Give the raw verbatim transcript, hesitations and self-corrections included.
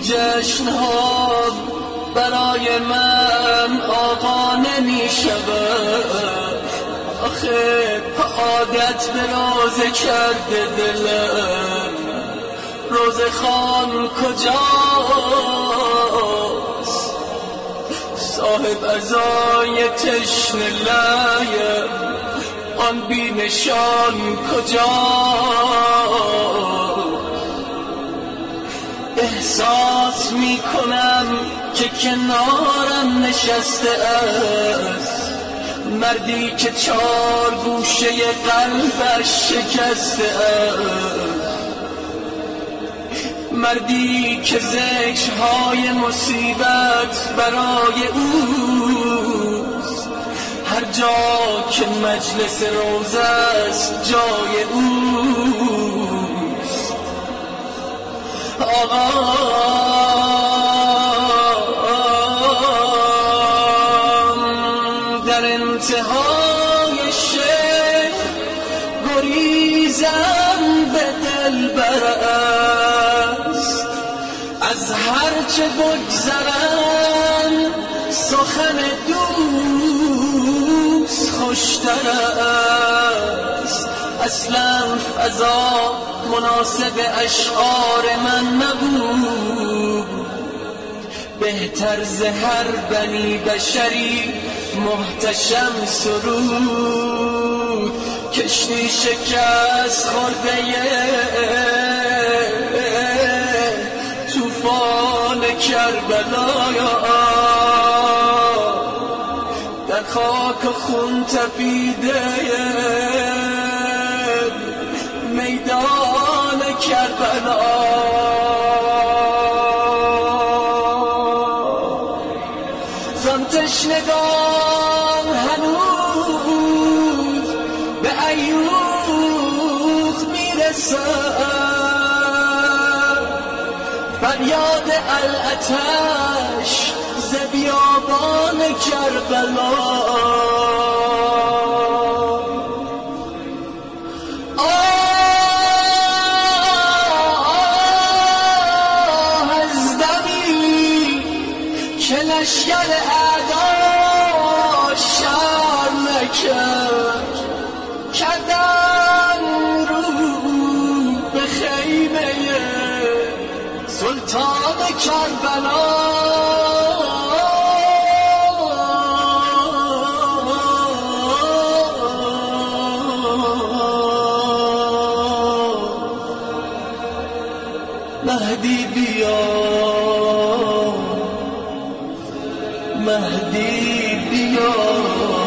جشن ها برای من آقا نمی شود، آخه عادت به روزه کرده دلم. روزه خان کجاست؟ صاحب ازای تشنه لایم آن بی نشان کجاست؟ احساس می کنم که کنارم نشسته است مردی که چار گوشه قلبش شکسته است، مردی که ذکرهای مصیبت برای اوست، هر جا که مجلس روزه است جای اوست. آقا در انتهای شهر گریزم به دلبر است، از هرچه بگذرم سخن دوست خوشتر است. اصلا فضا مناسب اشعار من نبود، بهتر ز هر بنی بشری محتشم سرود. کشتی شکست خورده طوفان کربلایا در خاک و خون تپیده میدان کربلا. زان تشنگان هنوز به ایوخ میرسد، فریاد العطش ز بیابان کربلا. که لشکر اعدا شرم نکرد، کردن رو به خیمه سلطان کربلا. مهدی بیا، مهدی بیا.